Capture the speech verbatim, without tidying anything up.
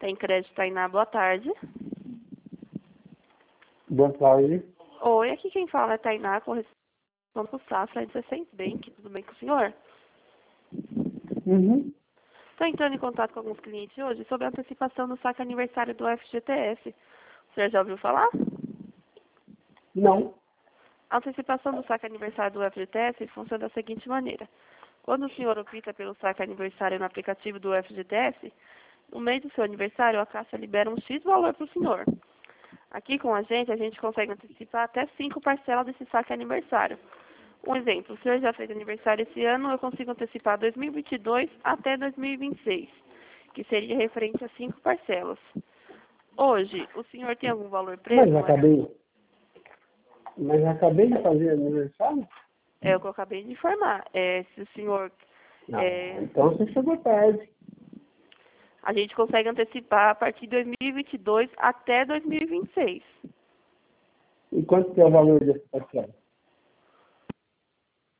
Tem crédito, Tainá, boa tarde. Boa tarde. Oi, aqui quem fala é Tainá, correção para o Safra de dezesseis Bank. Tudo bem com o senhor? Uhum. Estou entrando em contato com alguns clientes hoje sobre a antecipação do saque aniversário do F G T S. O senhor já ouviu falar? Não. A antecipação do saque aniversário do F G T S funciona da seguinte maneira. Quando o senhor opta pelo saque aniversário no aplicativo do F G T S, no mês do seu aniversário, a Caixa libera um X valor para o senhor. Aqui com a gente, a gente consegue antecipar até cinco parcelas desse saque aniversário. Um exemplo, o senhor já fez aniversário esse ano, eu consigo antecipar dois mil e vinte e dois até dois mil e vinte e seis, que seria referente a cinco parcelas. Hoje, o senhor tem algum valor preso? Mas acabei. Mas acabei de fazer aniversário? É o que eu acabei de informar. É, se o senhor... Não. É, Então você chegou tarde. a gente consegue antecipar a partir de dois mil e vinte e dois até dois mil e vinte e seis. E quanto que é o valor desse parcela?